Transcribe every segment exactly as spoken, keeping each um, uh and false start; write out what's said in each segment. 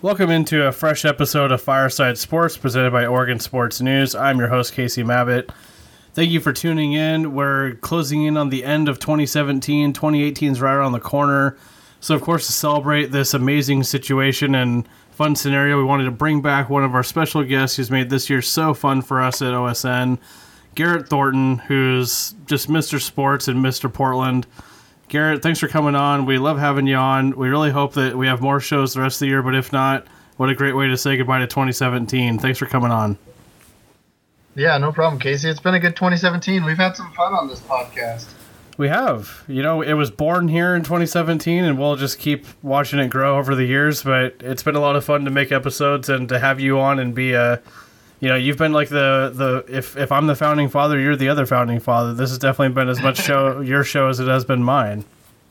Welcome into a fresh episode of Fireside Sports presented by Oregon Sports News. I'm your host, Casey Mabbitt. Thank you for tuning in. We're closing in on the end of twenty seventeen. twenty eighteen is right around the corner. So, of course, to celebrate this amazing situation and fun scenario, we wanted to bring back one of our special guests who's made this year so fun for us at O S N, Garrett Thornton, who's just Mister Sports and Mister Portland. Garrett, thanks for coming on. We love having you on. We really hope that we have more shows the rest of the year, but if not, what a great way to say goodbye to twenty seventeen. Thanks for coming on. Yeah, no problem, Casey. It's been a good twenty seventeen. We've had some fun on this podcast. We have. You know, it was born here in twenty seventeen, and we'll just keep watching it grow over the years, but it's been a lot of fun to make episodes and to have you on and be a... You know, you've been like the, the if, if I'm the founding father, you're the other founding father. This has definitely been as much show your show as it has been mine.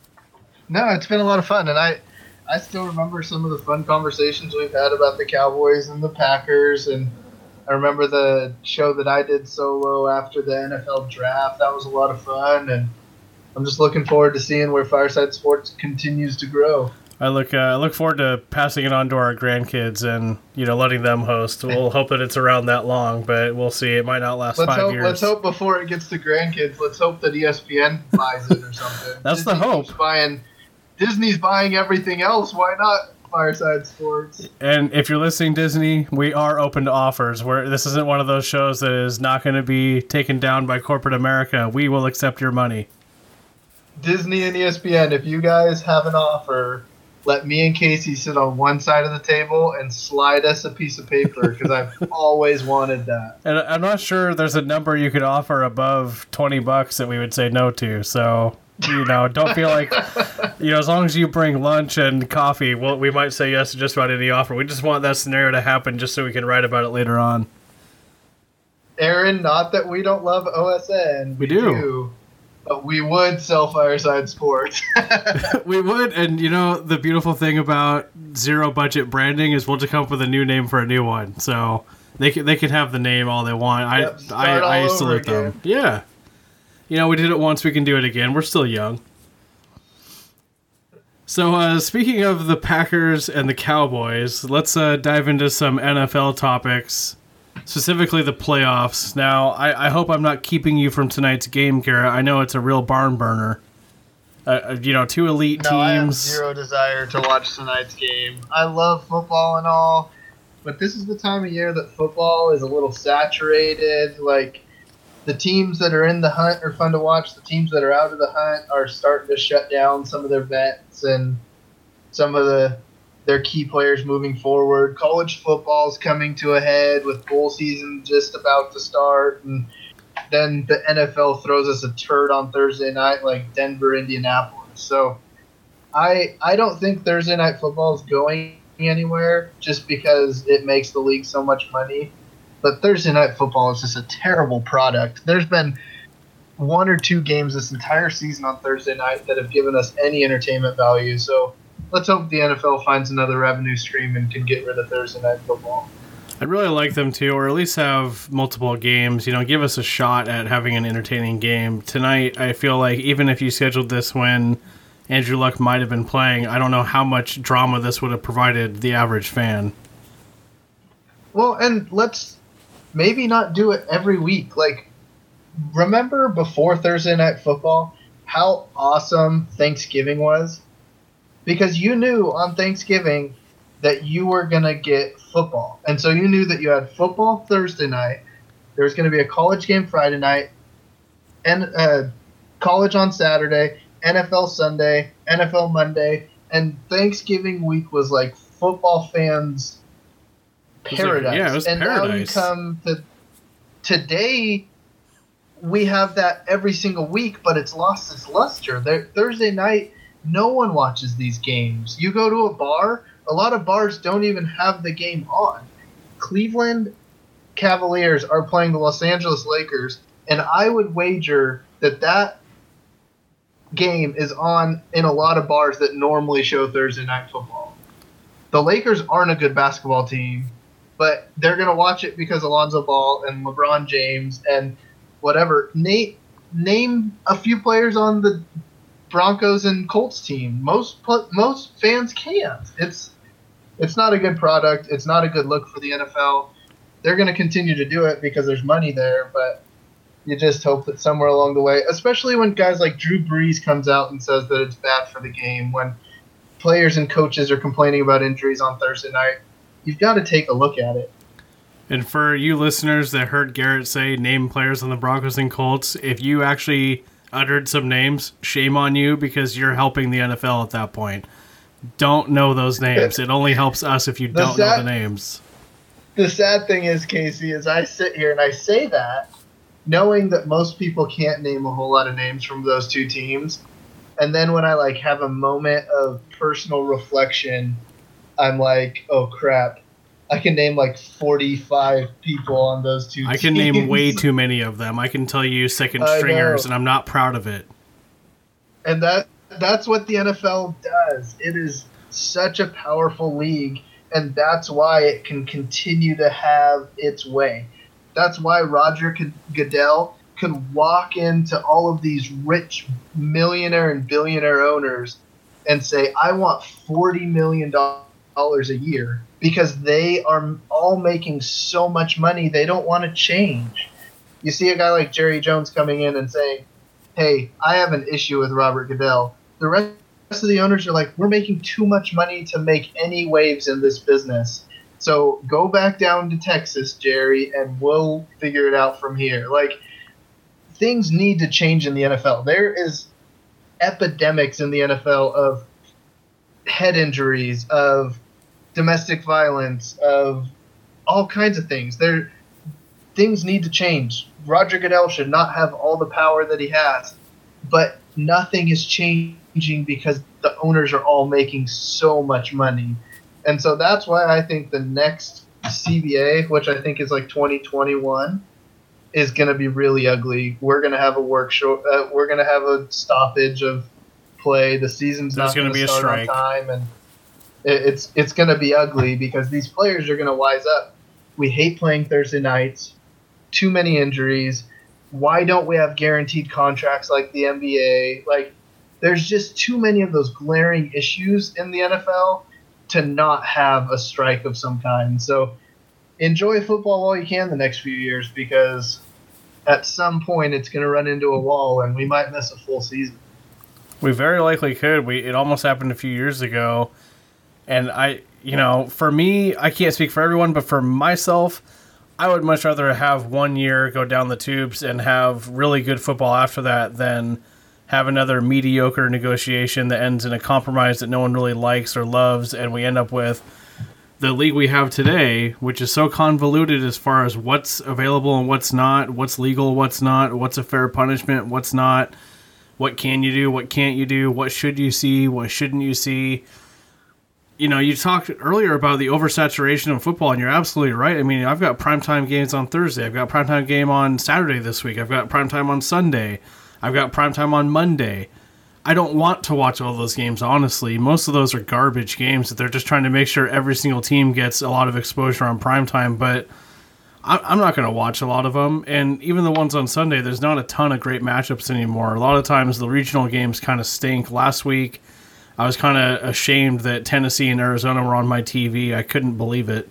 No, it's been a lot of fun, and I, I still remember some of the fun conversations we've had about the Cowboys and the Packers, and I remember the show that I did solo after the N F L draft. That was a lot of fun, and I'm just looking forward to seeing where Fireside Sports continues to grow. I look uh, I look forward to passing it on to our grandkids and, you know, letting them host. We'll hope that it's around that long, but we'll see. It might not last let's five hope, years. Let's hope before it gets to grandkids. Let's hope that E S P N buys it or something. That's Disney the hope. Keeps buying, Disney's buying everything else. Why not Fireside Sports? And if you're listening, Disney, we are open to offers. We're, this isn't one of those shows that is not going to be taken down by corporate America. We will accept your money. Disney and E S P N, if you guys have an offer, let me and Casey sit on one side of the table and slide us a piece of paper, because I've always wanted that. And I'm not sure there's a number you could offer above twenty bucks that we would say no to. So, you know, don't feel like, you know, as long as you bring lunch and coffee, well, we might say yes to just about any offer. We just want that scenario to happen just so we can write about it later on. Aaron, not that we don't love O S N. We, we do. do. But we would sell Fireside Sports. We would, and you know, the beautiful thing about zero budget branding is we'll just come up with a new name for a new one. So they can, they can have the name all they want. Yep, I I, I salute again. them. Yeah. You know, we did it once, we can do it again. We're still young. So uh, speaking of the Packers and the Cowboys, let's uh, dive into some N F L topics. Specifically the playoffs. Now, I, I hope I'm not keeping you from tonight's game, Garrett. I know it's a real barn burner. Uh, you know, two elite no, teams. I have zero desire to watch tonight's game. I love football and all, but this is the time of year that football is a little saturated. Like, the teams that are in the hunt are fun to watch. The teams that are out of the hunt are starting to shut down some of their vets and some of the their key players moving forward. College football is coming to a head with bowl season just about to start, and then the N F L throws us a turd on Thursday night like Denver, Indianapolis. So I I don't think Thursday night football is going anywhere just because it makes the league so much money. But Thursday night football is just a terrible product. There's been one or two games this entire season on Thursday night that have given us any entertainment value. So let's hope the N F L finds another revenue stream and can get rid of Thursday night football. I'd really like them to, or at least have multiple games. You know, give us a shot at having an entertaining game. Tonight, I feel like even if you scheduled this when Andrew Luck might have been playing, I don't know how much drama this would have provided the average fan. Well, and let's maybe not do it every week. Like, remember before Thursday night football how awesome Thanksgiving was? Because you knew on Thanksgiving that you were going to get football. And so you knew that you had football Thursday night. There was going to be a college game Friday night, and uh, college on Saturday, N F L Sunday, N F L Monday, and Thanksgiving week was like football fans' paradise. Like, yeah, it was and paradise. now you come to today, we have that every single week, but it's lost its luster. There, Thursday night, no one watches these games. You go to a bar, a lot of bars don't even have the game on. Cleveland Cavaliers are playing the Los Angeles Lakers, and I would wager that that game is on in a lot of bars that normally show Thursday night football. The Lakers aren't a good basketball team, but they're going to watch it because Alonzo Ball and LeBron James and whatever. Nate, name a few players on the Broncos and Colts team. Most most fans can't. It's It's not a good product. It's not a good look for the N F L. They're going to continue to do it because there's money there, but you just hope that somewhere along the way, especially when guys like Drew Brees comes out and says that it's bad for the game, when players and coaches are complaining about injuries on Thursday night, you've got to take a look at it. And for you listeners that heard Garrett say name players on the Broncos and Colts, if you actually uttered some names, shame on you because you're helping the N F L at that point. Don't know those names. It only helps us if you The don't sad- know the names. The sad thing is, Casey, is I sit here and I say that knowing that most people can't name a whole lot of names from those two teams. And then when I like have a moment of personal reflection, I'm like, oh crap, I can name like forty-five people on those two I teams. can name way too many of them. I can tell you second I stringers, know. and I'm not proud of it. And that that's what the N F L does. It is such a powerful league, and that's why it can continue to have its way. That's why Roger Goodell can walk into all of these rich millionaire and billionaire owners and say, I want forty million dollars a year, because they are all making so much money they don't want to change. You see a guy like Jerry Jones coming in and saying, hey, I have an issue with Robert Goodell. The rest of the owners are like, we're making too much money to make any waves in this business. So go back down to Texas, Jerry, and we'll figure it out from here. Like, things need to change in the N F L. There is epidemics in the N F L of head injuries, of domestic violence, of all kinds of things. There, things need to change. Roger Goodell should not have all the power that he has, but nothing is changing because the owners are all making so much money. And so that's why I think the next C B A, which I think is like twenty twenty-one, is going to be really ugly. We're going to have a work show, uh, we're going to have a stoppage of play. The season's There's not gonna going be to a start strike. on time, and it, it's it's going to be ugly because these players are going to wise up. We hate playing Thursday nights. Too many injuries. Why don't we have guaranteed contracts like the N B A? Like, there's just too many of those glaring issues in the N F L to not have a strike of some kind. So enjoy football while you can the next few years, because at some point it's going to run into a wall and we might miss a full season. We very likely could. We it almost happened a few years ago, and I, you know, for me, I can't speak for everyone, but for myself, I would much rather have one year go down the tubes and have really good football after that than have another mediocre negotiation that ends in a compromise that no one really likes or loves, and we end up with the league we have today, which is so convoluted as far as what's available and what's not, what's legal, what's not, what's a fair punishment, what's not, what can you do, what can't you do, what should you see, what shouldn't you see. You know, you talked earlier about the oversaturation of football, and you're absolutely right. I mean, I've got primetime games on Thursday. I've got primetime game on Saturday this week. I've got primetime on Sunday. I've got primetime on Monday. I don't want to watch all those games, honestly. Most of those are garbage games that they're just trying to make sure every single team gets a lot of exposure on primetime, but I- I'm not going to watch a lot of them. And even the ones on Sunday, there's not a ton of great matchups anymore. A lot of times the regional games kind of stink. Last week, I was kind of ashamed that Tennessee and Arizona were on my T V. I couldn't believe it.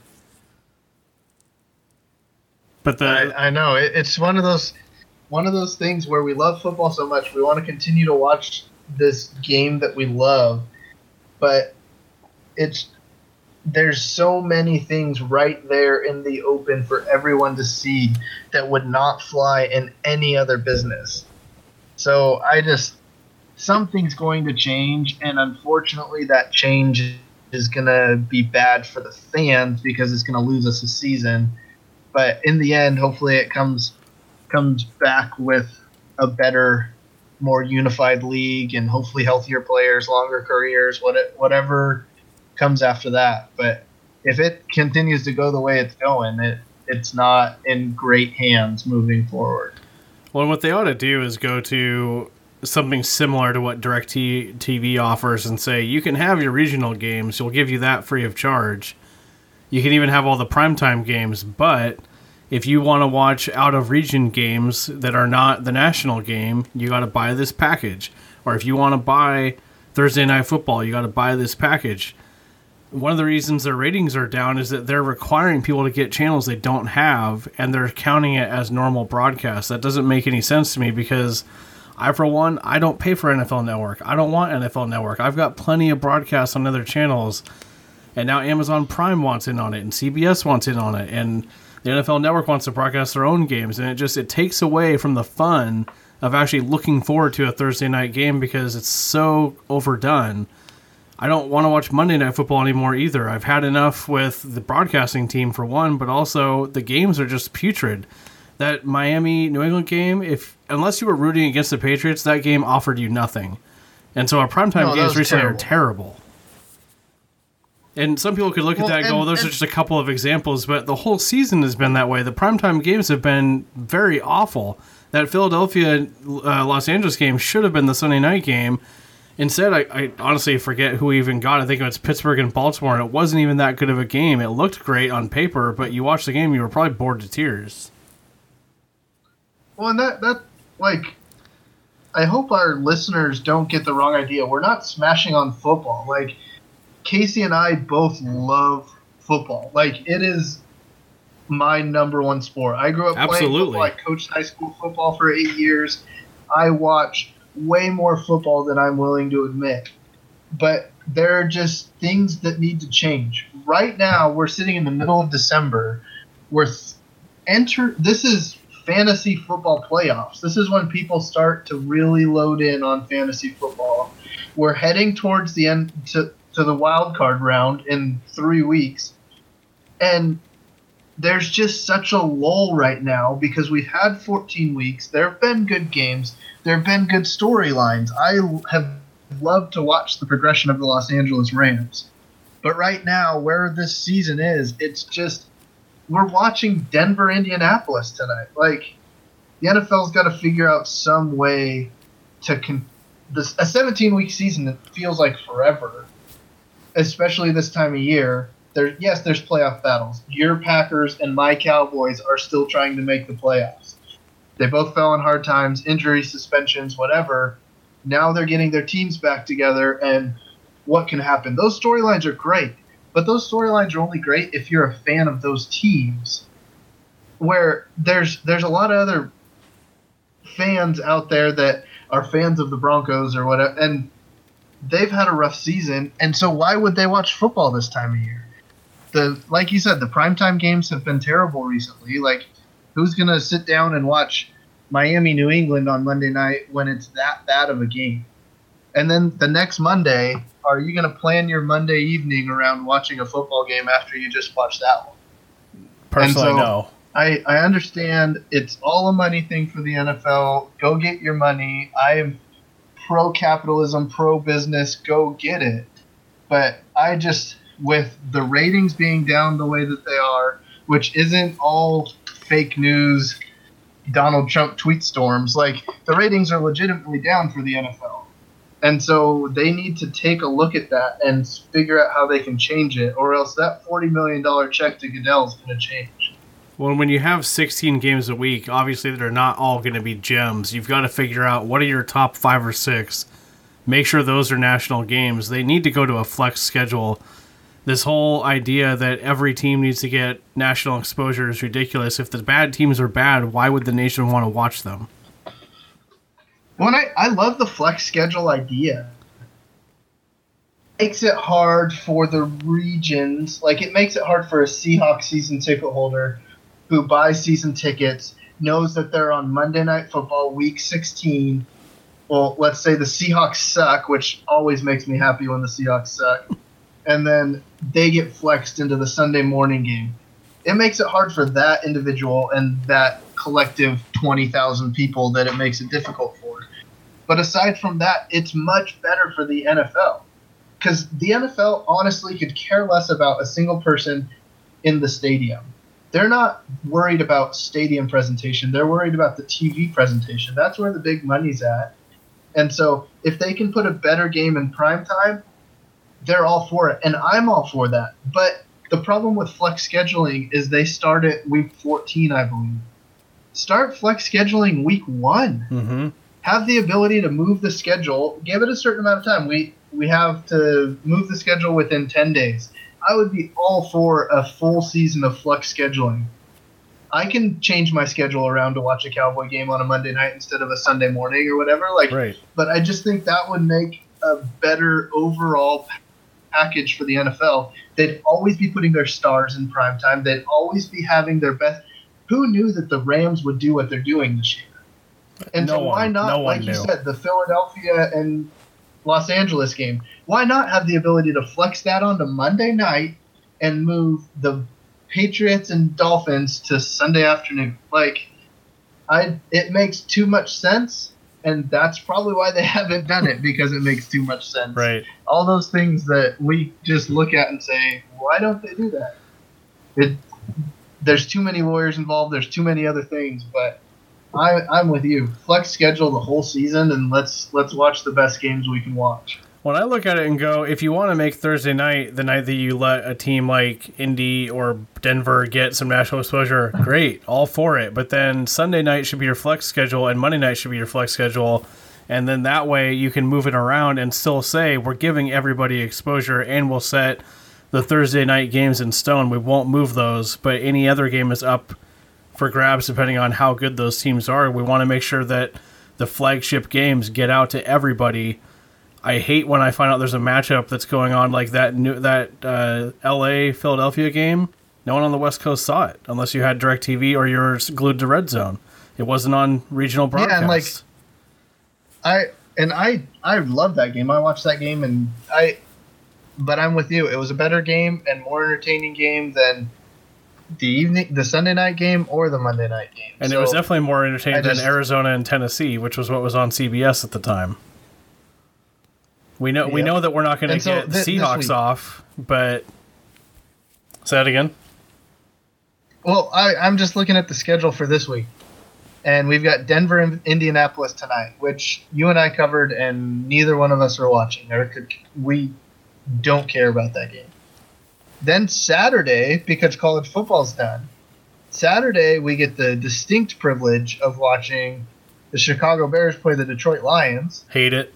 But the I, I know. It, it's one of those one of those things where we love football so much, we want to continue to watch this game that we love, but it's there's so many things right there in the open for everyone to see that would not fly in any other business. So I just something's going to change, and unfortunately that change is going to be bad for the fans because it's going to lose us a season. But in the end, hopefully it comes comes back with a better, more unified league, and hopefully healthier players, longer careers, what it, whatever comes after that. But if it continues to go the way it's going, it it's not in great hands moving forward. Well, what they ought to do is go to something similar to what DirecTV offers and say, you can have your regional games. We'll give you that free of charge. You can even have all the primetime games, but if you want to watch out-of-region games that are not the national game, you got to buy this package. Or if you want to buy Thursday Night Football, you got to buy this package. one of the reasons their ratings are down is that they're requiring people to get channels they don't have, and they're counting it as normal broadcast. That doesn't make any sense to me because I, for one, I don't pay for N F L Network. I don't want N F L Network. I've got plenty of broadcasts on other channels, and now Amazon Prime wants in on it, and C B S wants in on it, and the N F L Network wants to broadcast their own games, and it just it takes away from the fun of actually looking forward to a Thursday night game because it's so overdone. I don't want to watch Monday Night Football anymore either. I've had enough with the broadcasting team for one, but also the games are just putrid. That Miami New England game, if unless you were rooting against the Patriots, that game offered you nothing. And so our primetime no, games recently terrible. are terrible. And some people could look well, at that and, and go, well, those and, are just a couple of examples, but the whole season has been that way. The primetime games have been very awful. That Philadelphia uh, Los Angeles game should have been the Sunday night game. Instead, I, I honestly forget who even got it. I think it was Pittsburgh and Baltimore, and it wasn't even that good of a game. It looked great on paper, but you watched the game, you were probably bored to tears. Well, and that, that, like, I hope our listeners don't get the wrong idea. We're not smashing on football. Like, Casey and I both love football. Like, it is my number one sport. I grew up Absolutely. playing football. I coached high school football for eight years. I watch way more football than I'm willing to admit. But there are just things that need to change. Right now, we're sitting in the middle of December. We're th- enter. This is fantasy football playoffs. This is when people start to really load in on fantasy football. We're heading towards the end to, to the wild card round in three weeks. And there's just such a lull right now because we've had fourteen weeks. There have been good games. There have been good storylines. I have loved to watch the progression of the Los Angeles Rams. But right now, where this season is, it's just we're watching Denver, Indianapolis tonight. Like, the N F L's got to figure out some way to con- this a seventeen-week season that feels like forever, especially this time of year. There, yes, there's playoff battles. Your Packers and my Cowboys are still trying to make the playoffs. They both fell on hard times, injuries, suspensions, whatever. Now they're getting their teams back together, and what can happen? Those storylines are great, but those storylines are only great if you're a fan of those teams. Where there's there's a lot of other fans out there that are fans of the Broncos or whatever, and they've had a rough season, and so why would they watch football this time of year? The like you said, the primetime games have been terrible recently. Like, who's going to sit down and watch Miami, New England on Monday night when it's that bad of a game? And then the next Monday, are you going to plan your Monday evening around watching a football game after you just watched that one? Personally, so no. I, I understand it's all a money thing for the N F L. Go get your money. I am pro-capitalism, pro-business. Go get it. But I just, with the ratings being down the way that they are, which isn't all fake news, Donald Trump tweet storms, like, the ratings are legitimately down for the N F L. And so they need to take a look at that and figure out how they can change it, or else that forty million dollars check to Goodell is going to change. Well, when you have sixteen games a week, obviously they're not all going to be gems. You've got to figure out what are your top five or six. Make sure those are national games. They need to go to a flex schedule. This whole idea that every team needs to get national exposure is ridiculous. If the bad teams are bad, why would the nation want to watch them? Well, I, I love the flex schedule idea. It makes it hard for the regions. Like, it makes it hard for a Seahawks season ticket holder who buys season tickets, knows that they're on Monday Night Football week sixteen. Well, let's say the Seahawks suck, which always makes me happy when the Seahawks suck. And then they get flexed into the Sunday morning game. It makes it hard for that individual and that collective twenty thousand people that it makes it difficult for. But aside from that, it's much better for the N F L. Because the N F L honestly could care less about a single person in the stadium. They're not worried about stadium presentation. They're worried about the T V presentation. That's where the big money's at. And so if they can put a better game in primetime, they're all for it. And I'm all for that. But the problem with flex scheduling is they start at week fourteen, I believe. Start flex scheduling week one. Mm-hmm. Have the ability to move the schedule. Give it a certain amount of time. We we have to move the schedule within ten days. I would be all for a full season of flex scheduling. I can change my schedule around to watch a Cowboy game on a Monday night instead of a Sunday morning or whatever. Like, right. But I just think that would make a better overall package for the N F L. They'd always be putting their stars in prime time. They'd always be having their best. Who knew that the Rams would do what they're doing this year? And no so why one, not, no like you knew. said, the Philadelphia and Los Angeles game, why not have the ability to flex that onto Monday night and move the Patriots and Dolphins to Sunday afternoon? Like, I, it makes too much sense, and that's probably why they haven't done it, because it makes too much sense. Right. All those things that we just look at and say, why don't they do that? It, there's too many lawyers involved. There's too many other things, but I, I'm with you. Flex schedule the whole season, and let's let's watch the best games we can watch. When I look at it and go, if you want to make Thursday night the night that you let a team like Indy or Denver get some national exposure, great, all for it. But then Sunday night should be your flex schedule, and Monday night should be your flex schedule. And then that way you can move it around and still say we're giving everybody exposure, and we'll set the Thursday night games in stone. We won't move those, but any other game is up for grabs depending on how good those teams are. We want to make sure that the flagship games get out to everybody. I hate when I find out there's a matchup that's going on like that new, that uh, L A Philadelphia game. No one on the West Coast saw it unless you had DirecTV or you're glued to Red Zone. It wasn't on regional broadcast. Yeah, and like I and I I love that game. I watched that game, and I but I'm with you. It was a better game and more entertaining game than the evening, the Sunday night game or the Monday night game. And so it was definitely more entertaining just, than Arizona and Tennessee, which was what was on C B S at the time. We know, yeah. we know that we're not going to so get the th- Seahawks off, but say that again. Well, I, I'm just looking at the schedule for this week, and we've got Denver and Indianapolis tonight, which you and I covered, and neither one of us are watching. Or could, we don't care about that game. Then Saturday, because college football's done, Saturday we get the distinct privilege of watching the Chicago Bears play the Detroit Lions. Hate it.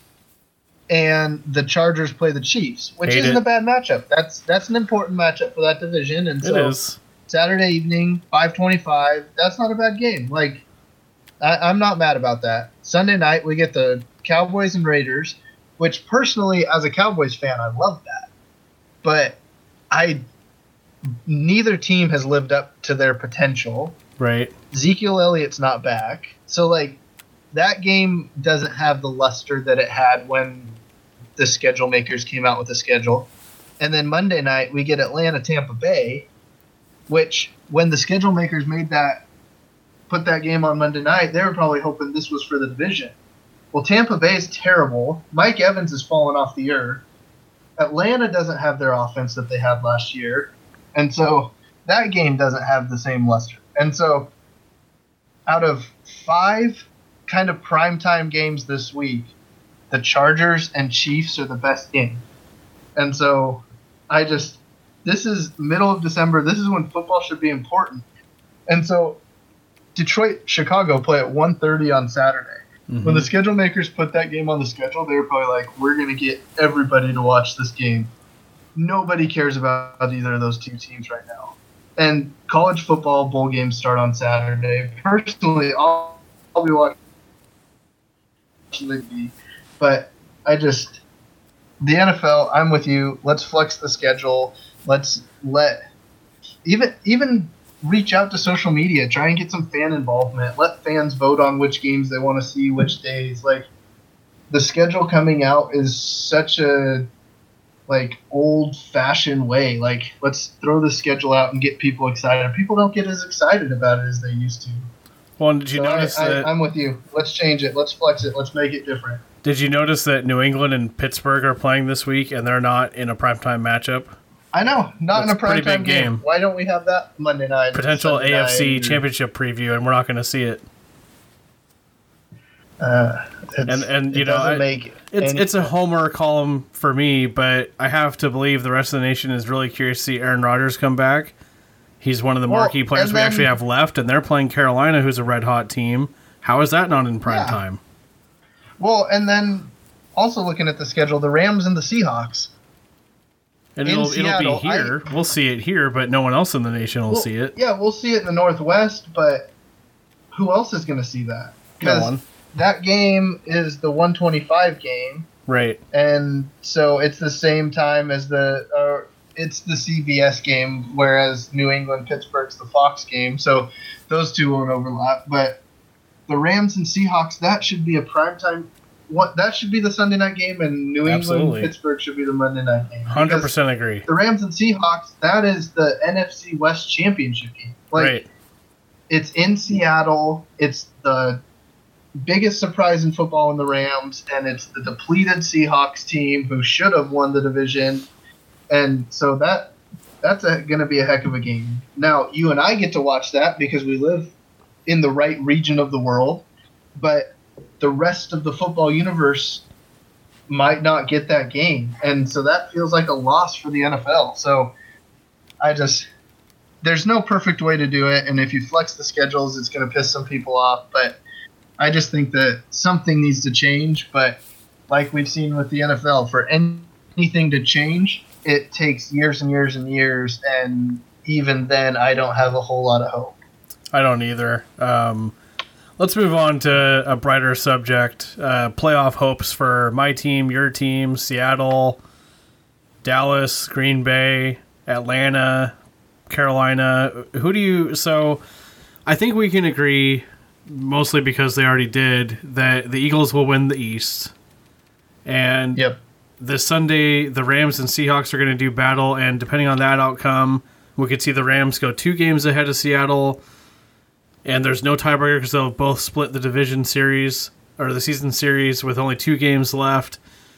And the Chargers play the Chiefs, which Hate isn't it. a bad matchup. That's that's an important matchup for that division. And so it is. Saturday evening, five twenty-five, that's not a bad game. Like, I, I'm not mad about that. Sunday night, we get the Cowboys and Raiders, which personally, as a Cowboys fan, I love that. But I neither team has lived up to their potential. Right. Ezekiel Elliott's not back. So, like, that game doesn't have the luster that it had when the schedule makers came out with the schedule. And then Monday night, we get Atlanta, Tampa Bay, which when the schedule makers made that, put that game on Monday night, they were probably hoping this was for the division. Well, Tampa Bay is terrible. Mike Evans has fallen off the earth. Atlanta doesn't have their offense that they had last year. And so that game doesn't have the same luster. And so out of five kind of primetime games this week, the Chargers and Chiefs are the best game. And so I just, this is middle of December. This is when football should be important. And so Detroit, Chicago play at one thirty on Saturday. Mm-hmm. When the schedule makers put that game on the schedule, they were probably like, we're going to get everybody to watch this game. Nobody cares about either of those two teams right now. And college football bowl games start on Saturday. Personally, I'll, I'll be watching the but I just, the N F L, I'm with you. Let's flex the schedule. Let's let, even even reach out to social media. Try and get some fan involvement. Let fans vote on which games they want to see, which days. Like, the schedule coming out is such a, like, old-fashioned way. Like, let's throw the schedule out and get people excited. People don't get as excited about it as they used to. Well, did you so notice I, that... I, I'm with you. Let's change it. Let's flex it. Let's make it different. Did you notice that New England and Pittsburgh are playing this week, and they're not in a primetime matchup? I know, not That's in a primetime big game. game. Why don't we have that Monday night? Potential Sunday A F C night? championship preview, and we're not going to see it. Uh, and and you it know, doesn't I, make it's any it's a sense. homer column for me, but I have to believe the rest of the nation is really curious to see Aaron Rodgers come back. He's one of the Well, marquee players and we then- actually have left, and they're playing Carolina, who's a red hot team. How is that not in prime Yeah. time? Well, and then also looking at the schedule, the Rams and the Seahawks. And in it'll Seattle, it'll be here. I, we'll see it here, but no one else in the nation will well, see it. Yeah, we'll see it in the Northwest, but who else is going to see that? No one. That game is the one twenty-five game. Right. And so it's the same time as the uh, it's the C B S game, whereas New England Pittsburgh's the Fox game. So those two won't overlap. But the Rams and Seahawks, that should be a primetime. What that should be the Sunday night game, and New Absolutely. England Pittsburgh should be the Monday night game. one hundred percent agree. The Rams and Seahawks, that is the N F C West championship game. Like, right. It's in Seattle. It's the biggest surprise in football in the Rams, and it's the depleted Seahawks team who should have won the division. And so that that's going to be a heck of a game. Now, you and I get to watch that because we live in the right region of the world, but the rest of the football universe might not get that game. And so that feels like a loss for the N F L. So I just – there's no perfect way to do it, and if you flex the schedules, it's going to piss some people off. But I just think that something needs to change. But like we've seen with the N F L, for anything to change, it takes years and years and years, and even then I don't have a whole lot of hope. I don't either. Um, let's move on to a brighter subject. Uh, playoff hopes for my team, your team, Seattle, Dallas, Green Bay, Atlanta, Carolina. Who do you... So I think we can agree, mostly because they already did, that the Eagles will win the East. And Yep. this Sunday, the Rams and Seahawks are going to do battle, and depending on that outcome, we could see the Rams go two games ahead of Seattle, and there's no tiebreaker because they'll both split the division series, or the season series, with only two games left.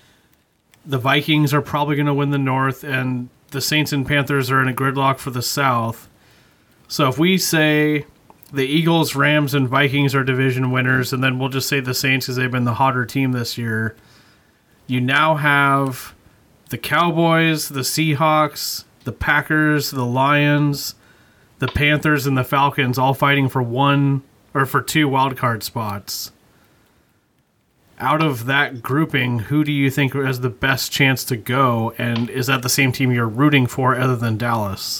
The Vikings are probably going to win the North, and the Saints and Panthers are in a gridlock for the South. So if we say the Eagles, Rams, and Vikings are division winners, and then we'll just say the Saints because they've been the hotter team this year, you now have the Cowboys, the Seahawks, the Packers, the Lions, the Panthers, and the Falcons all fighting for one or for two wildcard spots. Out of that grouping, who do you think has the best chance to go, and is that the same team you're rooting for other than Dallas?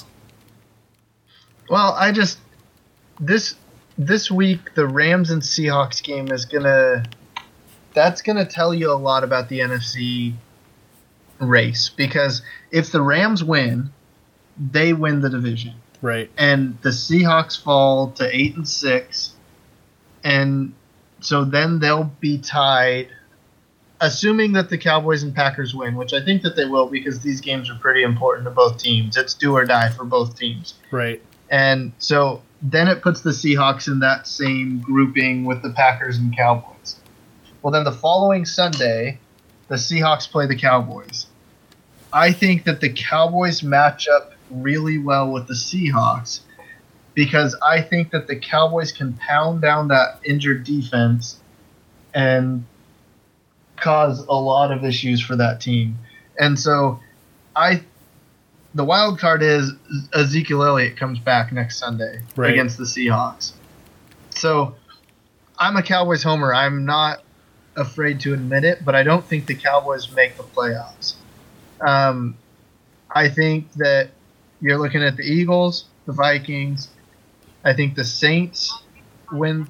Well, I just this this week the Rams and Seahawks game is gonna that's gonna tell you a lot about the N F C race, because if the Rams win, they win the division. Right. And the Seahawks fall to eight and six, and so then they'll be tied, assuming that the Cowboys and Packers win, which I think that they will because these games are pretty important to both teams. It's do or die for both teams. Right. And so then it puts the Seahawks in that same grouping with the Packers and Cowboys. Well, then the following Sunday, the Seahawks play the Cowboys. I think that the Cowboys match up really well with the Seahawks because I think that the Cowboys can pound down that injured defense and cause a lot of issues for that team. And so I the wild card is Ezekiel Elliott comes back next Sunday right. against the Seahawks. So I'm a Cowboys homer. I'm not afraid to admit it, but I don't think the Cowboys make the playoffs. Um, I think that you're looking at the Eagles, the Vikings. I think the Saints win.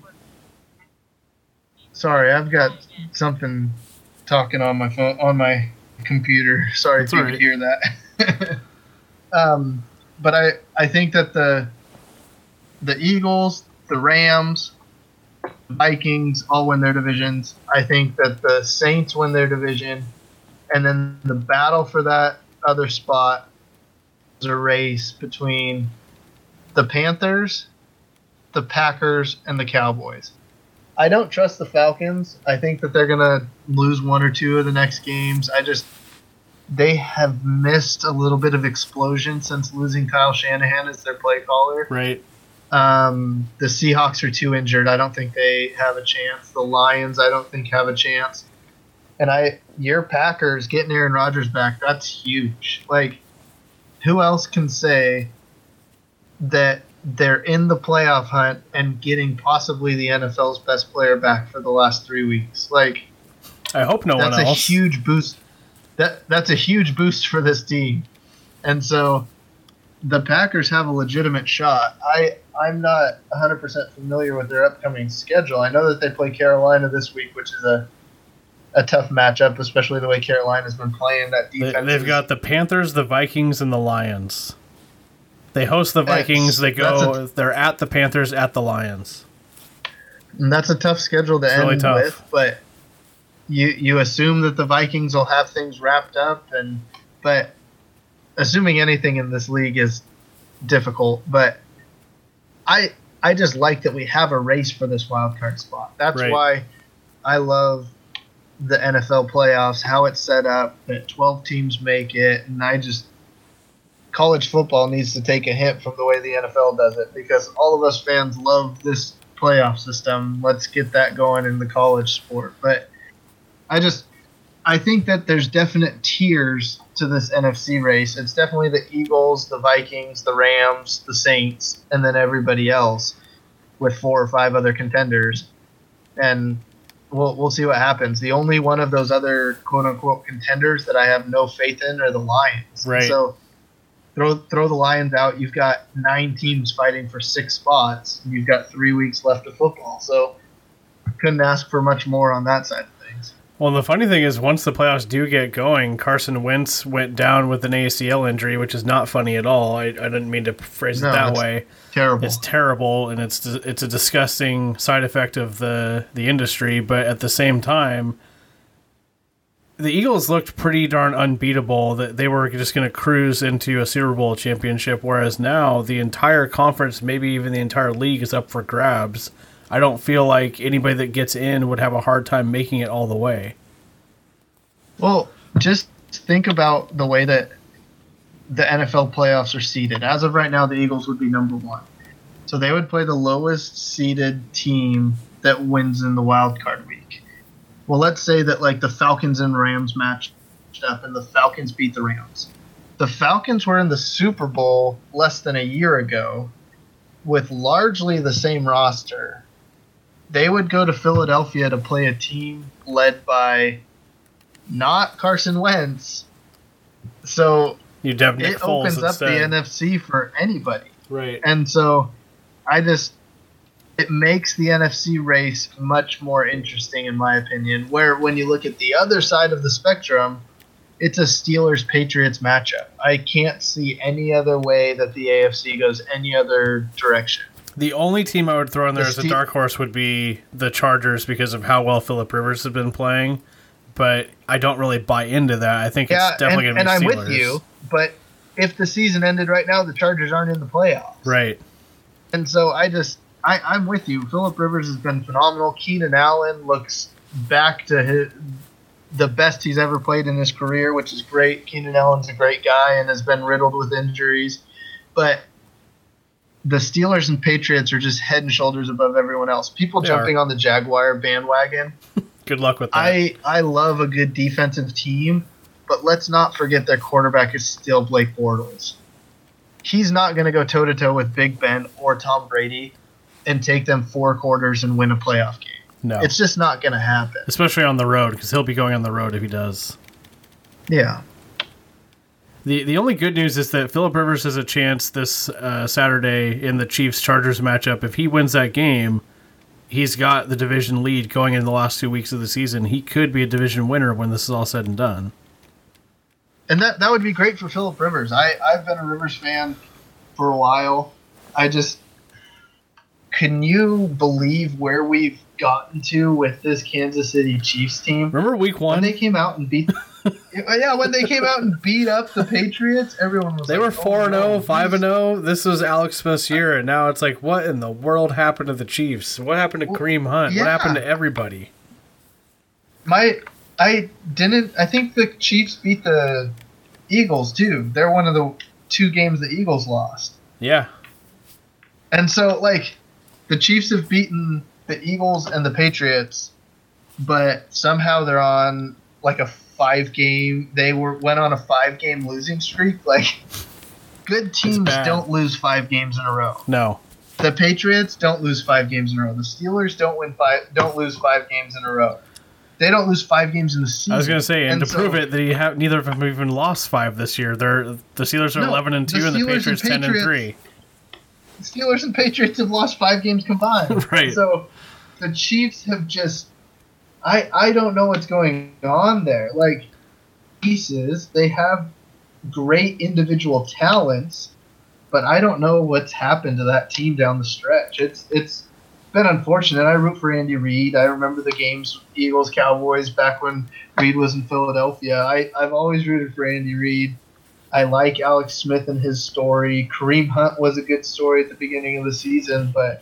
Sorry, I've got something talking on my phone on my computer. Sorry That's if you right. could hear that. um, but I, I think that the the Eagles, the Rams, Vikings all win their divisions. I think that the Saints win their division, and then the battle for that other spot is a race between the Panthers, the Packers, and the Cowboys. I don't trust the Falcons. I think that they're going to lose one or two of the next games. I just they have missed a little bit of explosion since losing Kyle Shanahan as their play caller. Right. Um, the Seahawks are too injured. I don't think they have a chance. The Lions, I don't think have a chance. And I, your Packers getting Aaron Rodgers back, that's huge. Like, who else can say that they're in the playoff hunt and getting possibly the N F L's best player back for the last three weeks? Like, I hope no one that's else. a huge boost. That that's a huge boost for this team. And so the Packers have a legitimate shot. I, I'm not one hundred percent familiar with their upcoming schedule. I know that they play Carolina this week, which is a a tough matchup, especially the way Carolina's been playing. That defense. They, they've is, got the Panthers, the Vikings, and the Lions. They host the Vikings. They go. A, they're at the Panthers, at the Lions. And that's a tough schedule to it's end really tough. with, but you you assume that the Vikings will have things wrapped up, and but assuming anything in this league is difficult. But I I just like that we have a race for this wild card spot. That's right. why I love the N F L playoffs, how it's set up, that twelve teams make it, and I just college football needs to take a hint from the way the N F L does it, because all of us fans love this playoff system. Let's get that going in the college sport. But I just I think that there's definite tiers to this N F C race. It's definitely the Eagles, the Vikings, the Rams, the Saints, and then everybody else with four or five other contenders. And we'll we'll see what happens. The only one of those other quote unquote contenders that I have no faith in are the Lions. Right. So throw throw the Lions out. You've got nine teams fighting for six spots. And you've got three weeks left of football. So couldn't ask for much more on that side of things. Well, the funny thing is, once the playoffs do get going, Carson Wentz went down with an A C L injury, which is not funny at all. I, I didn't mean to phrase it No, that it's way. Terrible. It's terrible, and it's it's a disgusting side effect of the, the industry. But at the same time, the Eagles looked pretty darn unbeatable. That they were just going to cruise into a Super Bowl championship, whereas now the entire conference, maybe even the entire league, is up for grabs. I don't feel like anybody that gets in would have a hard time making it all the way. Well, just think about the way that the N F L playoffs are seeded. As of right now, the Eagles would be number one. So they would play the lowest seeded team that wins in the wild card week. Well, let's say that like the Falcons and Rams matched up and the Falcons beat the Rams. The Falcons were in the Super Bowl less than a year ago with largely the same roster. They would go to Philadelphia to play a team led by not Carson Wentz. So You'd have Nick it Foles opens up instead. the N F C for anybody. Right. And so I just it makes the N F C race much more interesting in my opinion, where when you look at the other side of the spectrum, it's a Steelers-Patriots matchup. I can't see any other way that the A F C goes any other direction. The only team I would throw in there The as a Ste- dark horse would be the Chargers because of how well Phillip Rivers has been playing, but I don't really buy into that. I think Yeah, it's definitely and, going to and be I'm Steelers. with you, but if the season ended right now, the Chargers aren't in the playoffs. Right. And so I just, I, I'm with you. Phillip Rivers has been phenomenal. Keenan Allen looks back to his, the best he's ever played in his career, which is great. Keenan Allen's a great guy and has been riddled with injuries. But the Steelers and Patriots are just head and shoulders above everyone else. People They jumping are. on the Jaguar bandwagon. Good luck with that. I, I love a good defensive team, but let's not forget their quarterback is still Blake Bortles. He's not going to go toe-to-toe with Big Ben or Tom Brady and take them four quarters and win a playoff game. no. It's just not going to happen. Especially on the road, because he'll be going on the road if he does. Yeah. The the only good news is that Phillip Rivers has a chance this uh, Saturday in the Chiefs-Chargers matchup. If he wins that game, he's got the division lead going into the last two weeks of the season. He could be a division winner when this is all said and done. And that, that would be great for Phillip Rivers. I, I've been a Rivers fan for a while. I just – can you believe where we've gotten to with this Kansas City Chiefs team? Remember week one? When they came out and beat – yeah, when they came out and beat up the Patriots, everyone was They like, were four and oh, no, five these- and oh. This was Alex Smith's year, and now it's like, what in the world happened to the Chiefs? What happened to Well, Kareem Hunt? yeah. What happened to everybody? My – I didn't – I think the Chiefs beat the Eagles, too. They're one of the two games the Eagles lost. Yeah. And so, like, the Chiefs have beaten the Eagles and the Patriots, but somehow they're on, like, a five-game – they were went on a five-game losing streak. Like, good teams bad. don't lose five games in a row. No. The Patriots don't lose five games in a row. The Steelers don't win five – don't lose five games in a row. They don't lose five games in the season. I was going to say, and, and to so, prove it, they have neither of them have even lost five this year. They're the Steelers are no, eleven and two, the and the Patriots, and Patriots ten and three. The Steelers and Patriots have lost five games combined. Right. So the Chiefs have just, I I don't know what's going on there. Like pieces, they have great individual talents, but I don't know what's happened to that team down the stretch. It's it's. been unfortunate. I root for Andy Reid. I remember the games, Eagles, Cowboys, back when Reid was in Philadelphia. I, I've always rooted for Andy Reid. I like Alex Smith and his story. Kareem Hunt was a good story at the beginning of the season, but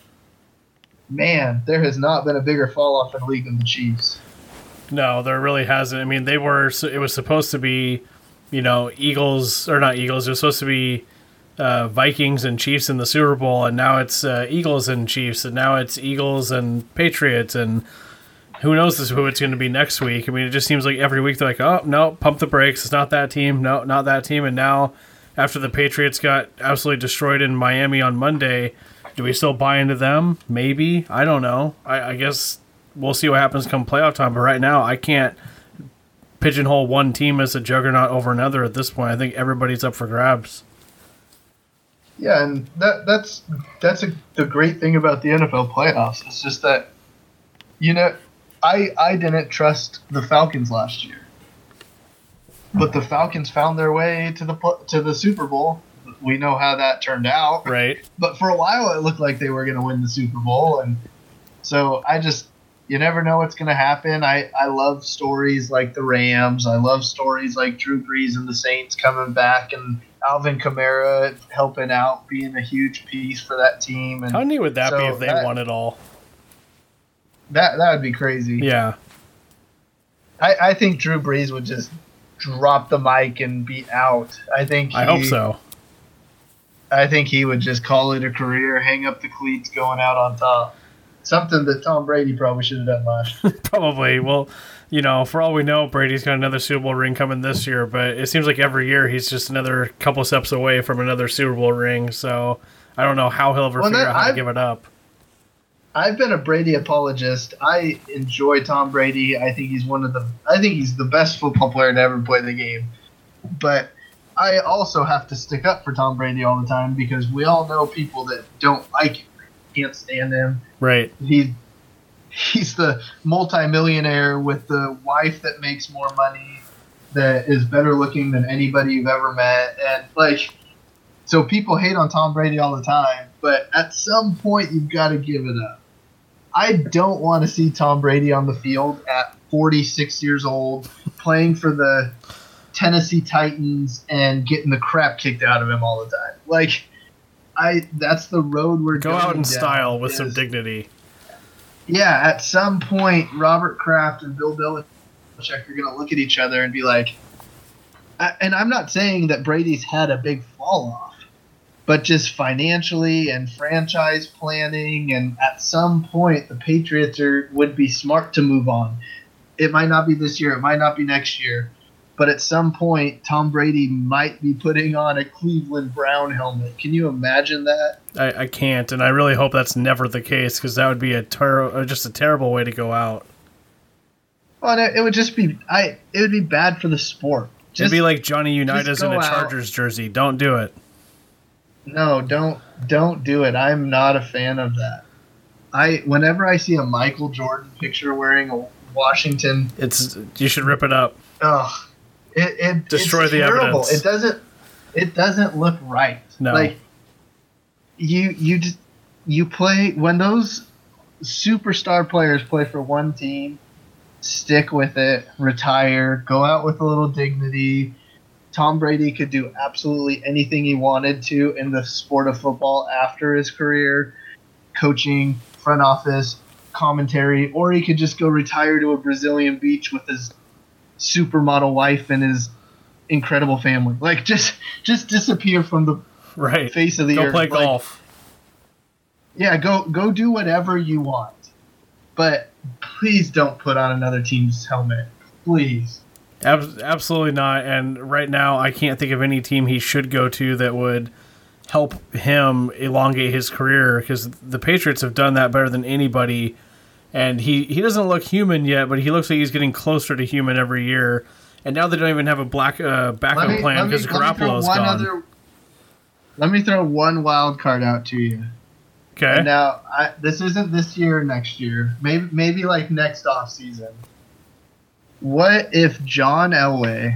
man, there has not been a bigger fall off in the league than the Chiefs. No, there really hasn't. I mean, they were, it was supposed to be, you know, Eagles, or not Eagles, it was supposed to be Uh, Vikings and Chiefs in the Super Bowl, and now it's uh, Eagles and Chiefs, and now it's Eagles and Patriots, and who knows this, who it's going to be next week. I mean, it just seems like every week they're like, oh, no, pump the brakes. It's not that team. No, not that team. And now, after the Patriots got absolutely destroyed in Miami on Monday, do we still buy into them? Maybe. I don't know. I, I guess we'll see what happens come playoff time, but right now I can't pigeonhole one team as a juggernaut over another at this point. I think everybody's up for grabs. Yeah, and that that's that's a, the great thing about the N F L playoffs. It's just that, you know, I I didn't trust the Falcons last year, but the Falcons found their way to the to the Super Bowl. We know how that turned out, right? But for a while, it looked like they were going to win the Super Bowl, and so I just you never know what's going to happen. I I love stories like the Rams. I love stories like Drew Brees and the Saints coming back and Alvin Kamara helping out, being a huge piece for that team. And how neat would that so be if they that, won it all? That that would be crazy. Yeah. I, I think Drew Brees would just drop the mic and be out. I think he, I hope so. I think he would just call it a career, hang up the cleats, going out on top. Something that Tom Brady probably should have done last year. Probably. Well, you know, for all we know, Brady's got another Super Bowl ring coming this year, but it seems like every year he's just another couple steps away from another Super Bowl ring, so I don't know how he'll ever well, figure out how I've, to give it up. I've been a Brady apologist. I enjoy Tom Brady. I think he's one of the I think he's the best football player to ever play the game. But I also have to stick up for Tom Brady all the time because we all know people that don't like him. Can't stand him. Right. He he's the multimillionaire with the wife that makes more money, that is better looking than anybody you've ever met, and like, so people hate on Tom Brady all the time. But at some point, you've got to give it up. I don't want to see Tom Brady on the field at forty-six years old playing for the Tennessee Titans and getting the crap kicked out of him all the time. Like. I that's the road we're go going out in down style with is, some dignity. Yeah, at some point, Robert Kraft and Bill Belichick are going to look at each other and be like, and I'm not saying that Brady's had a big fall off, but just financially and franchise planning, and at some point, the Patriots are would be smart to move on. It might not be this year, it might not be next year. But at some point, Tom Brady might be putting on a Cleveland Brown helmet. Can you imagine that? I, I can't, and I really hope that's never the case because that would be a ter- just a terrible way to go out. Well, it, it would just be I. It would be bad for the sport. Just, It'd be like Johnny Unitas in a Chargers out. jersey. Don't do it. No, don't don't do it. I'm not a fan of that. I whenever I see a Michael Jordan picture wearing a Washington, it's you should rip it up. Ugh. It, it destroy it's the terrible. evidence. It doesn't. It doesn't look right. No. Like you, you just you play when those superstar players play for one team. Stick with it. Retire. Go out with a little dignity. Tom Brady could do absolutely anything he wanted to in the sport of football after his career, coaching, front office, commentary, or he could just go retire to a Brazilian beach with his supermodel wife and his incredible family. Like just just disappear from the right. face of the go earth. Go play like, golf. Yeah, go go do whatever you want. But please don't put on another team's helmet. Please. Ab- absolutely not. And right now I can't think of any team he should go to that would help him elongate his career because the Patriots have done that better than anybody And he, he doesn't look human yet, but he looks like he's getting closer to human every year. And now they don't even have a black uh, backup me, plan because Garoppolo's gone. Other, let me throw one wild card out to you. Okay. And now, I, this isn't this year or next year. Maybe maybe like next off season. What if John Elway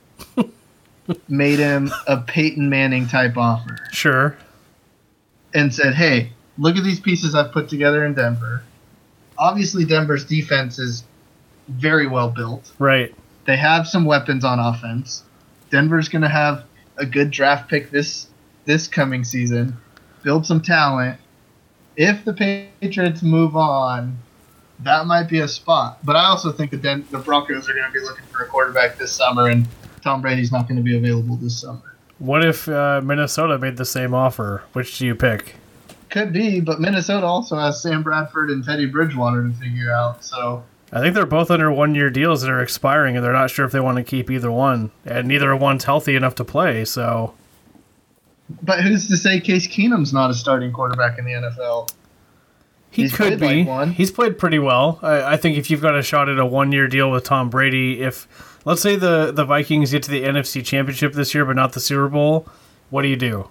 made him a Peyton Manning type offer? Sure. And said, hey, look at these pieces I've put together in Denver. Obviously, Denver's defense is very well built. Right. They have some weapons on offense. Denver's going to have a good draft pick this this coming season. Build some talent. If the Patriots move on, that might be a spot. But I also think the Den- the Broncos are going to be looking for a quarterback this summer, and Tom Brady's not going to be available this summer. What if uh, Minnesota made the same offer? Which do you pick? Could be, but Minnesota also has Sam Bradford and Teddy Bridgewater to figure out. So I think they're both under one-year deals that are expiring, and they're not sure if they want to keep either one. And neither one's healthy enough to play, so... But who's to say Case Keenum's not a starting quarterback in the N F L? He He's could be. like one. He's played pretty well. I, I think if you've got a shot at a one-year deal with Tom Brady, if let's say the, the Vikings get to the N F C Championship this year but not the Super Bowl, what do you do?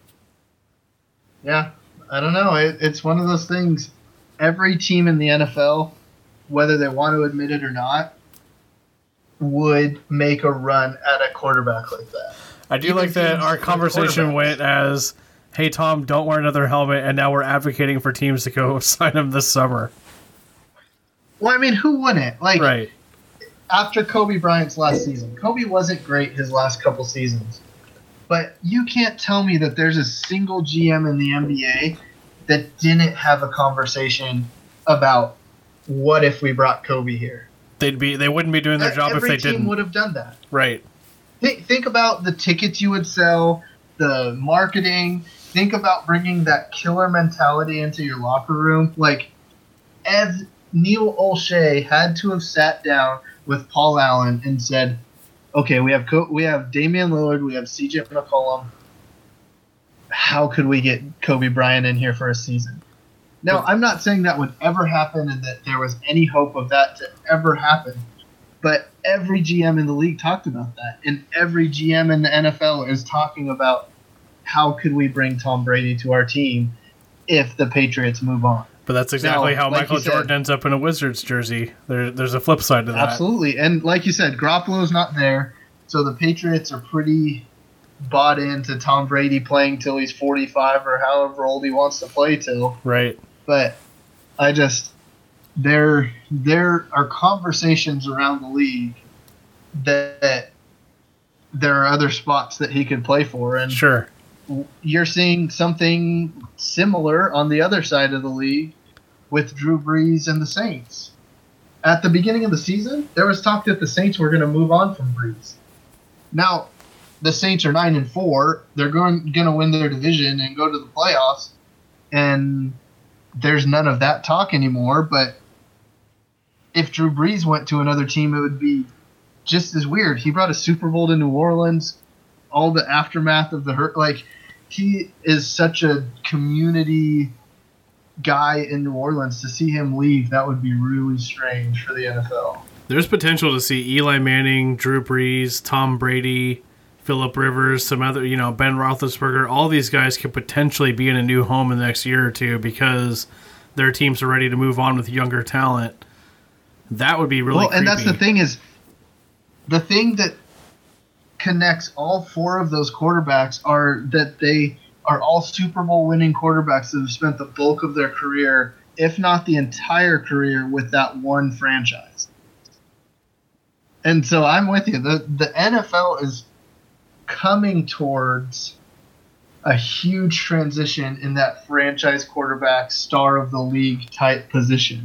Yeah, I don't know. It, it's one of those things. Every team in the N F L, whether they want to admit it or not, would make a run at a quarterback like that. I do Even like that teams our with conversation quarterbacks. went as, hey, Tom, don't wear another helmet, and now we're advocating for teams to go sign him this summer. Well, I mean, who wouldn't? Like, Right. after Kobe Bryant's last season, Kobe wasn't great his last couple seasons. But you can't tell me that there's a single G M in the N B A that didn't have a conversation about what if we brought Kobe here. They'd be they wouldn't be doing their job if Every they team didn't. would have done that. Right. Think, think about the tickets you would sell, the marketing. Think about bringing that killer mentality into your locker room. Like, Ev, Neil Olshey had to have sat down with Paul Allen and said, okay, we have Co- we have Damian Lillard, we have C J McCollum. How could we get Kobe Bryant in here for a season? Now, I'm not saying that would ever happen and that there was any hope of that to ever happen. But every G M in the league talked about that. And every G M in the N F L is talking about how could we bring Tom Brady to our team if the Patriots move on. But that's exactly Now, how like Michael you said- Jordan ends up in a Wizards jersey. There, there's a flip side to that. Absolutely. And like you said, Garoppolo's not there. So the Patriots are pretty bought into Tom Brady playing till he's forty-five or however old he wants to play till. Right. But I just there there are conversations around the league that there are other spots that he could play for, and Sure. you're seeing something similar on the other side of the league with Drew Brees and the Saints. At the beginning of the season, there was talk that the Saints were going to move on from Brees. Now, the Saints are nine and four. They're going going to win their division and go to the playoffs, and there's none of that talk anymore. But if Drew Brees went to another team, it would be just as weird. He brought a Super Bowl to New Orleans. All the aftermath of the hurt, like he is such a community guy in New Orleans. To see him leave, that would be really strange for the N F L. There's potential to see Eli Manning, Drew Brees, Tom Brady, Phillip Rivers, some other, you know, Ben Roethlisberger. All these guys could potentially be in a new home in the next year or two because their teams are ready to move on with younger talent. That would be really well, and creepy. that's the thing is, the thing that connects all four of those quarterbacks are that they are all Super Bowl winning quarterbacks that have spent the bulk of their career, if not the entire career, with that one franchise. And so I'm with you. The the N F L is coming towards a huge transition in that franchise quarterback, star of the league type position.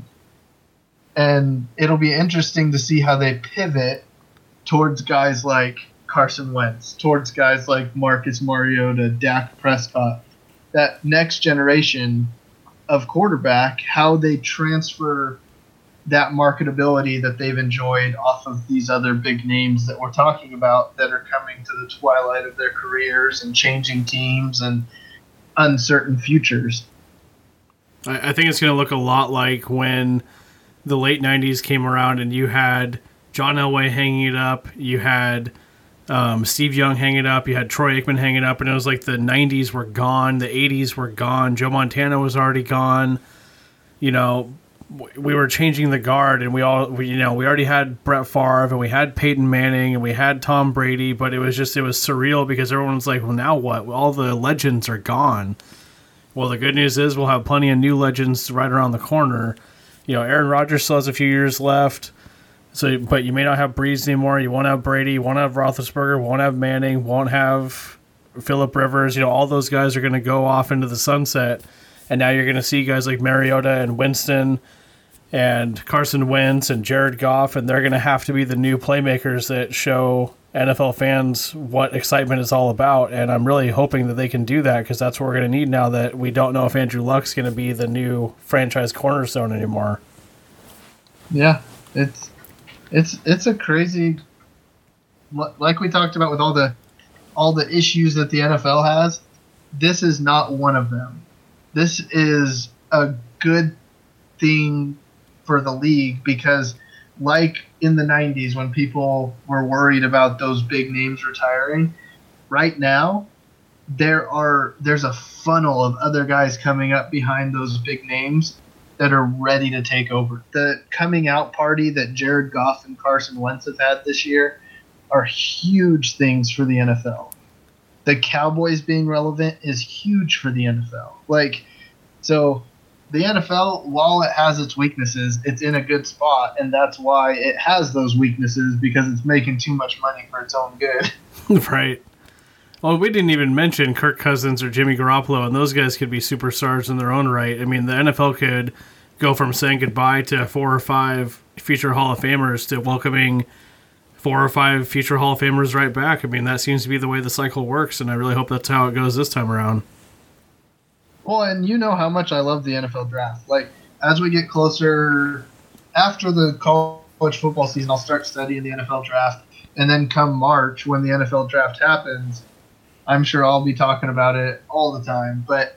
And it'll be interesting to see how they pivot towards guys like Carson Wentz, towards guys like Marcus Mariota, Dak Prescott, that next generation of quarterback, how they transfer that marketability that they've enjoyed off of these other big names that we're talking about that are coming to the twilight of their careers and changing teams and uncertain futures. I, I think it's going to look a lot like when the late nineties came around and you had John Elway hanging it up, you had um, Steve Young hanging it up, you had Troy Aikman hanging it up, and it was like the nineties were gone, the eighties were gone, Joe Montana was already gone. You know, we were changing the guard, and we all, we, you know, we already had Brett Favre, and we had Peyton Manning, and we had Tom Brady, but it was just, it was surreal because everyone was like, well, now what? All the legends are gone. Well, the good news is we'll have plenty of new legends right around the corner. You know, Aaron Rodgers still has a few years left, so but you may not have Breeze anymore. You won't have Brady, you won't have Roethlisberger, won't have Manning, won't have Phillip Rivers. You know, all those guys are going to go off into the sunset, and now you're going to see guys like Mariota and Winston and Carson Wentz and Jared Goff, and they're going to have to be the new playmakers that show N F L fans what excitement is all about, and I'm really hoping that they can do that because that's what we're going to need now that we don't know if Andrew Luck's going to be the new franchise cornerstone anymore. Yeah, it's it's it's a crazy, like we talked about with all the all the issues that the N F L has. This is not one of them. This is a good thing for the league because, like in the nineties when people were worried about those big names retiring, right now there are there's a funnel of other guys coming up behind those big names that are ready to take over. The coming out party that Jared Goff and Carson Wentz have had this year are huge things for the N F L. The Cowboys being relevant is huge for the N F L. Like, so the N F L, while it has its weaknesses, it's in a good spot, and that's why it has those weaknesses, because it's making too much money for its own good. Right. Well, we didn't even mention Kirk Cousins or Jimmy Garoppolo, and those guys could be superstars in their own right. I mean, the N F L could go from saying goodbye to four or five future Hall of Famers to welcoming four or five future Hall of Famers right back. I mean, that seems to be the way the cycle works, and I really hope that's how it goes this time around. Well, and you know how much I love the N F L draft. Like, as we get closer, after the college football season, I'll start studying the N F L draft. And then come March, when the N F L draft happens, I'm sure I'll be talking about it all the time. But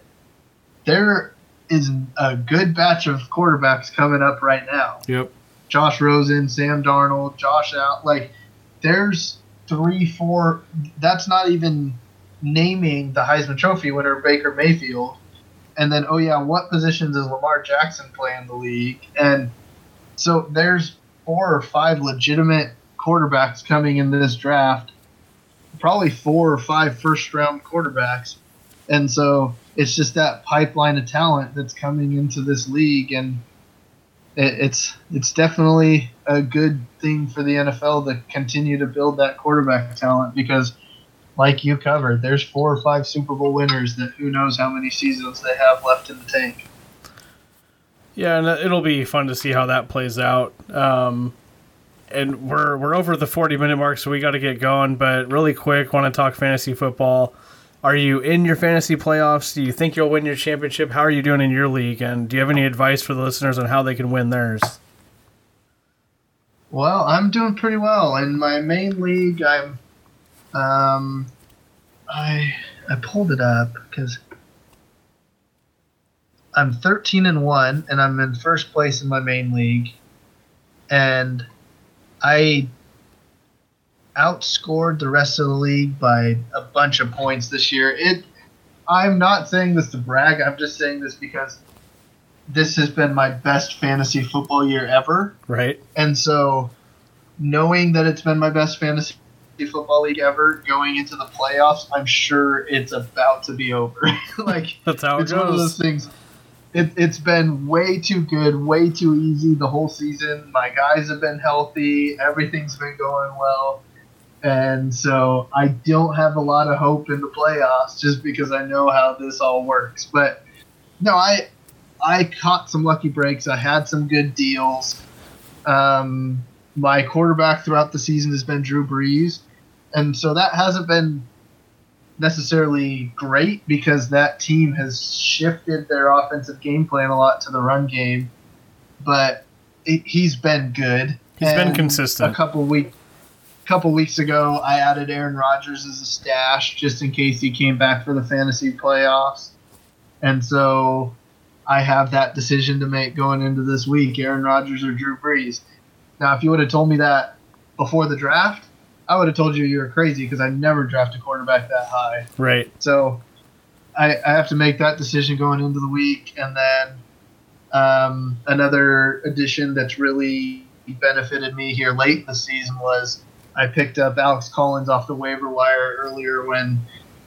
there is a good batch of quarterbacks coming up right now. Yep. Josh Rosen, Sam Darnold, Josh Allen. Like, there's three, four. That's not even naming the Heisman Trophy winner, Baker Mayfield. And then, oh yeah, what position does Lamar Jackson play in the league? And so there's four or five legitimate quarterbacks coming in this draft, probably four or five first-round quarterbacks. And so it's just that pipeline of talent that's coming into this league, and it, it's it's definitely a good thing for the N F L to continue to build that quarterback talent because, like you covered, there's four or five Super Bowl winners that who knows how many seasons they have left in the tank. Yeah, and it'll be fun to see how that plays out. Um, and we're we're over the forty-minute mark, so we got to get going. But really quick, want to talk fantasy football. Are you in your fantasy playoffs? Do you think you'll win your championship? How are you doing in your league? And do you have any advice for the listeners on how they can win theirs? Well, I'm doing pretty well. In my main league, I'm um, I I pulled it up because I'm thirteen and one, and I'm in first place in my main league, and I outscored the rest of the league by a bunch of points this year. It. I'm not saying this to brag. I'm just saying this because this has been my best fantasy football year ever. Right. And so, knowing that it's been my best fantasy football league ever, going into the playoffs, I'm sure it's about to be over. Like, that's how it it's goes. One of those things. It, it's been way too good, way too easy the whole season. My guys have been healthy. Everything's been going well. And so I don't have a lot of hope in the playoffs just because I know how this all works. But, no, I I caught some lucky breaks. I had some good deals. Um, my quarterback throughout the season has been Drew Brees. And so that hasn't been necessarily great because that team has shifted their offensive game plan a lot to the run game. But it, he's been good. He's and been consistent. A couple weeks. couple weeks ago, I added Aaron Rodgers as a stash just in case he came back for the fantasy playoffs. And so I have that decision to make going into this week: Aaron Rodgers or Drew Brees. Now, if you would have told me that before the draft, I would have told you you were crazy because I never draft a quarterback that high. Right. So I, I have to make that decision going into the week. And then um, another addition that's really benefited me here late in the season was I picked up Alex Collins off the waiver wire earlier when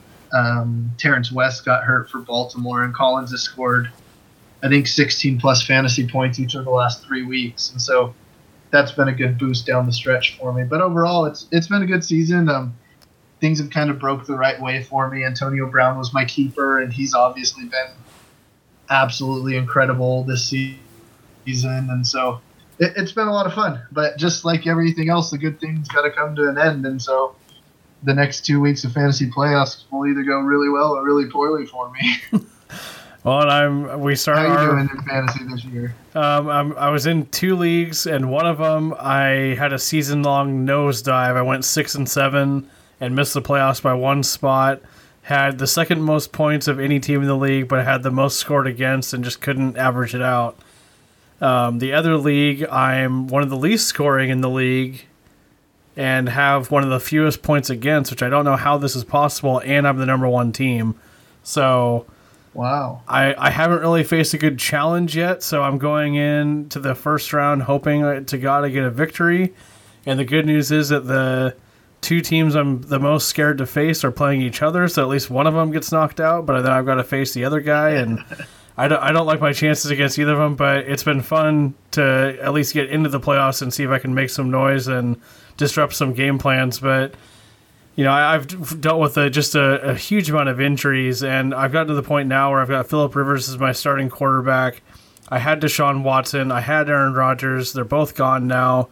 um, Terrence West got hurt for Baltimore, and Collins has scored, I think, sixteen plus fantasy points each of the last three weeks. And so that's been a good boost down the stretch for me. But overall, it's it's been a good season. Um, things have kind of broke the right way for me. Antonio Brown was my keeper, and he's obviously been absolutely incredible this season. And so it, it's been a lot of fun. But just like everything else, the good things got to come to an end. And so the next two weeks of fantasy playoffs will either go really well or really poorly for me. Well, and I'm. We started. How are you our, doing in fantasy this year? Um, I'm, I was in two leagues, and one of them I had a season-long nosedive. I went six and seven and missed the playoffs by one spot. Had the second most points of any team in the league, but had the most scored against, and just couldn't average it out. Um, the other league, I'm one of the least scoring in the league, and have one of the fewest points against, which I don't know how this is possible. And I'm the number one team, so. Wow. I, I haven't really faced a good challenge yet, so I'm going into the first round hoping to God I get a victory. And the good news is that the two teams I'm the most scared to face are playing each other, so at least one of them gets knocked out, but then I've got to face the other guy, and I don't, I don't like my chances against either of them, but it's been fun to at least get into the playoffs and see if I can make some noise and disrupt some game plans, but... You know, I've dealt with a, just a, a huge amount of injuries, and I've gotten to the point now where I've got Phillip Rivers as my starting quarterback. I had Deshaun Watson. I had Aaron Rodgers. They're both gone now.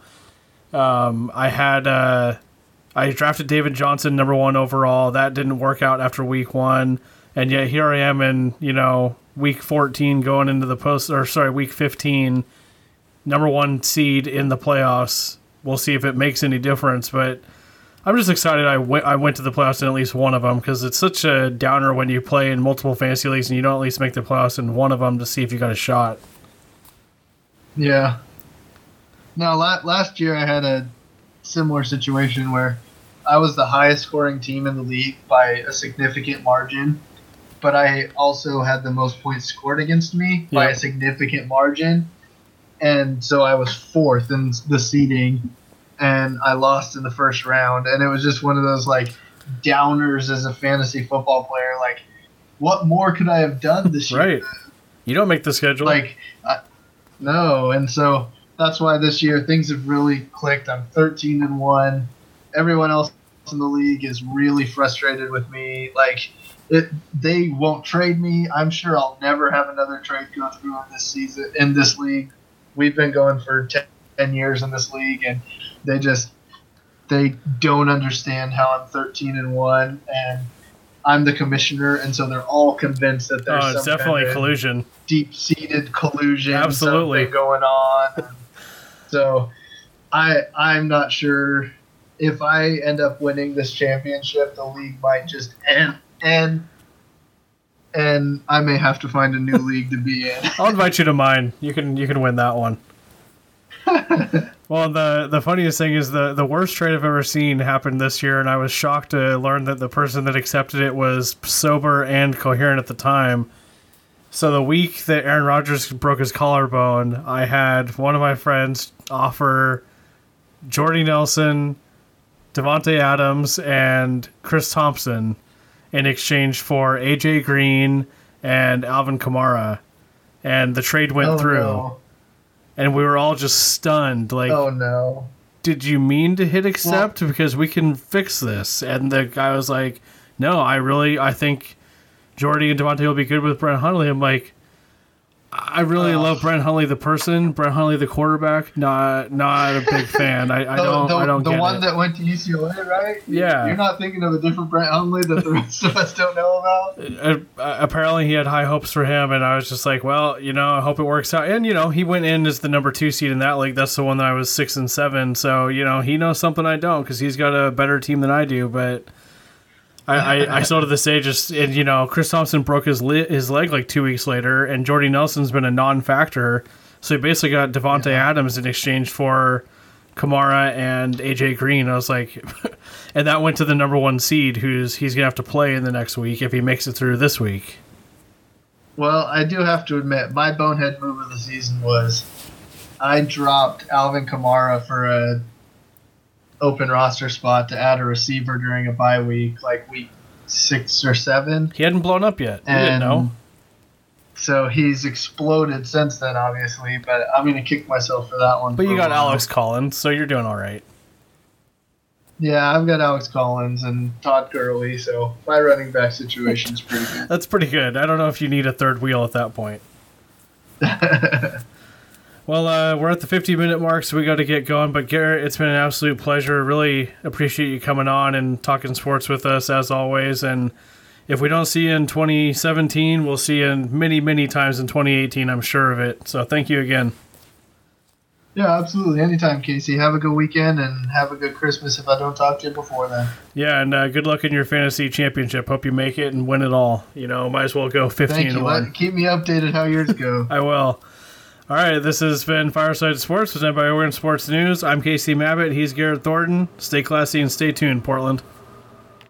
Um, I had uh, I drafted David Johnson number one overall. That didn't work out after week one, and yet here I am in you know week fourteen going into the post or sorry week fifteen, number one seed in the playoffs. We'll see if it makes any difference, but. I'm just excited I went, I went to the playoffs in at least one of them because it's such a downer when you play in multiple fantasy leagues and you don't at least make the playoffs in one of them to see if you got a shot. Yeah. No, la- last year I had a similar situation where I was the highest scoring team in the league by a significant margin, but I also had the most points scored against me by Yep. a significant margin. And so I was fourth in the seeding. And I lost in the first round, and it was just one of those like downers as a fantasy football player. Like, what more could I have done this year? Right. You don't make the schedule. Like, I, no, and so that's why this year things have really clicked. I'm thirteen and one. Everyone else in the league is really frustrated with me. Like, it, they won't trade me. I'm sure I'll never have another trade go through in this season in this league. We've been going for ten years in this league, and they just they don't understand how I'm thirteen and one, and I'm the commissioner, and so they're all convinced that there's oh, it's some definitely kind of collusion. deep-seated collusion, Absolutely. something going on. So I I'm not sure if I end up winning this championship, the league might just end, and and I may have to find a new league to be in. I'll invite you to mine. You can you can win that one. Well, the the funniest thing is the, the worst trade I've ever seen happened this year, and I was shocked to learn that the person that accepted it was sober and coherent at the time. So the week that Aaron Rodgers broke his collarbone, I had one of my friends offer Jordy Nelson, Devontae Adams, and Chris Thompson in exchange for A J Green and Alvin Kamara. And the trade went Oh, through. no. And we were all just stunned. Like, Oh no. did you mean to hit accept? Well, because we can fix this. And the guy was like, no, I really, I think Jordy and Devontae will be good with Brent Hundley. I'm like, I really uh, love Brent Hundley, the person. Brent Hundley, the quarterback. Not, not a big fan. I, I the, don't, the, I don't the get one it. that went to U C L A, right? Yeah. You're not thinking of a different Brent Hundley that the rest of us don't know about? Uh, apparently he had high hopes for him, and I was just like, well, you know, I hope it works out. And, you know, he went in as the number two seed in that league. That's the one that I was six and seven. So, you know, he knows something I don't because he's got a better team than I do. But I, I, I still to this day just, and, you know, Chris Thompson broke his li- his leg like two weeks later, and Jordy Nelson's been a non-factor. So he basically got Devontae yeah. Adams in exchange for Kamara and A J Green. I was like, and that went to the number one seed, who's he's going to have to play in the next week if he makes it through this week. Well, I do have to admit, my bonehead move of the season was I dropped Alvin Kamara for a open roster spot to add a receiver during a bye week, like week six or seven. He hadn't blown up yet. We and didn't know. So he's exploded since then, obviously, but I'm going to kick myself for that one. But you got Alex Collins, so you're doing all right. Yeah, I've got Alex Collins and Todd Gurley, so my running back situation is pretty good. That's pretty good. I don't know if you need a third wheel at that point. Well, uh, we're at the fifty-minute mark, so we got to get going. But Garrett, it's been an absolute pleasure. Really appreciate you coming on and talking sports with us, as always. And if we don't see you in twenty seventeen, we'll see you many, many times in twenty eighteen, I'm sure of it. So thank you again. Yeah, absolutely. Anytime, Casey. Have a good weekend and have a good Christmas if I don't talk to you before then. Yeah, and uh, good luck in your fantasy championship. Hope you make it and win it all. You know, might as well go fifteen to one. Let, keep me updated how yours go. I will. All right, this has been Fireside Sports, presented by Oregon Sports News. I'm Casey Mabbitt. He's Garrett Thornton. Stay classy and stay tuned, Portland.